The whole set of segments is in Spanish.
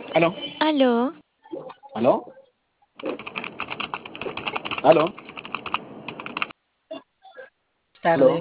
¿Aló? Aló, ¿Aló? ¿Aló? ¿Aló? Tardes.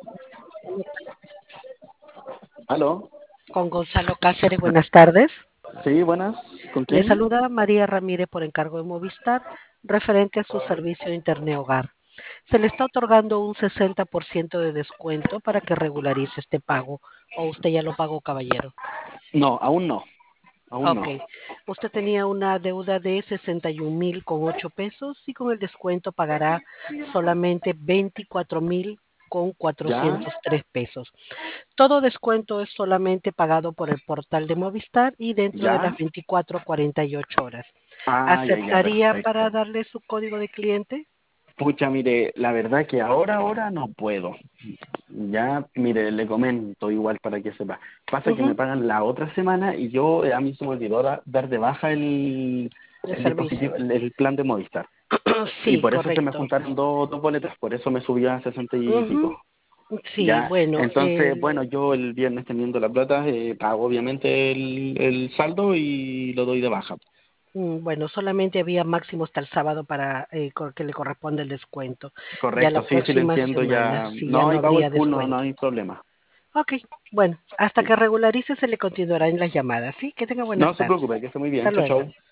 ¿Aló? Con Gonzalo Cáceres, buenas tardes. Sí, buenas. ¿Con Le quién? saluda María Ramírez por encargo de Movistar, referente a su servicio de Internet Hogar. Se le está otorgando un 60% de descuento para que regularice este pago, o usted ya lo pagó, caballero. No, aún no. Aún Ok, no. usted tenía una deuda de 61.008 pesos y con el descuento pagará solamente 24.000 con 403 pesos. Todo descuento es solamente pagado por el portal de Movistar y dentro de las ¿Ya? 24 a 48 horas. Ah, ya, ya, ¿Aceptaría para perfecto. darle su código de cliente? Pucha, mire, la verdad que ahora no puedo. Ya, mire, le comento igual para que sepa. Pasa que me Ujú. pagan la otra semana y yo a mí se me olvidó dar de baja El el servicio. dispositivo, el plan de Movistar. Y Sí, por eso se me correcto. juntaron dos boletas, por eso me subió a 60 y Ujú. pico. Sí, Ya, bueno, entonces, bueno, yo el viernes teniendo la plata, pago obviamente el saldo y lo doy de baja. bueno, solamente había máximo hasta el sábado para que le corresponde el descuento. Ya la Correcto, sí, sí lo próxima entiendo semana, ya. sí, ya No, no y pago el habría full, no descuento. hay problema. Ok, bueno, hasta Sí. que regularice se le continuarán las llamadas, ¿sí? Que tenga No buenas se tardes. preocupe, que esté muy Hasta bien. Chao, luego. chao.